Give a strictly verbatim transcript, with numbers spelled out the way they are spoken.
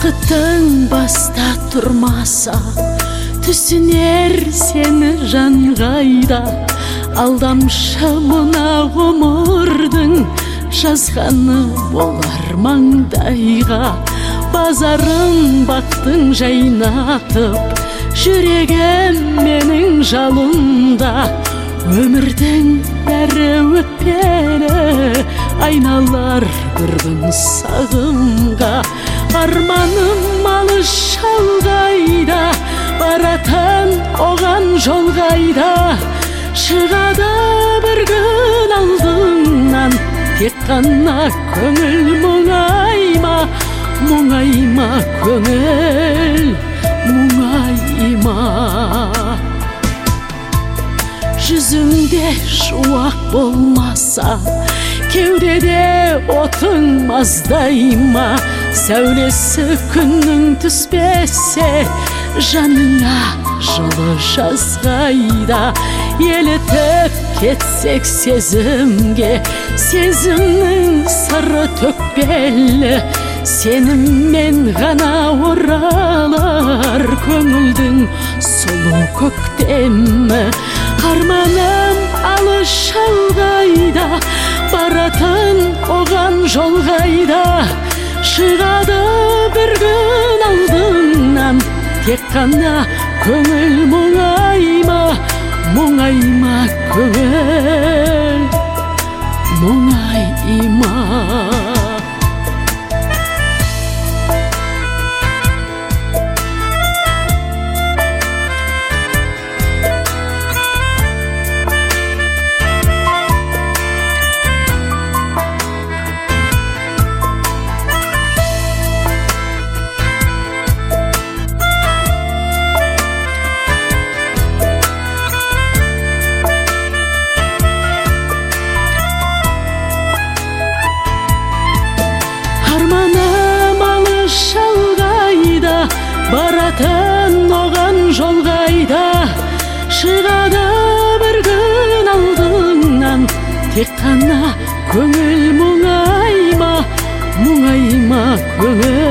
Бақытың баста тұрмаса, түсінер сені жан қайда. Алдамшы мына ғұмырдың жазғаны болар маңдайға. Базарын бақтың жайнатып, жүрегім менің жалында. Өмірдің бәрі өтпелі, айналар бір күн сағымға. Арманым алыс шалғайда, баратын оған жол қайда. Шығады бір күн алдыңнан, тек қана көңіл мұңайма, мұңайма көңіл, мұңайма. Жүзіңде шуақ болмаса, кеудеде отың маздайма. Сәулесі күннің түспесе, жаныңа жылы жазғайда. Елітіп кетсек сезімге, сезімнің сыры төкпелі. Сеніммен ғана оралар көңілдің сұлу көктемі. Арманым алыс шалғайда, баратын оған жол қайда. Шығады бір күн алдыңнан, тек қана көңіл мұңайма, мұңайма көңіл, мұңайма. Арманым алыс шалғайда, баратын оған жол қайда. Шығады бір күн алдыңнан, тек қана көңіл мұңайма, мұңайма көңіл.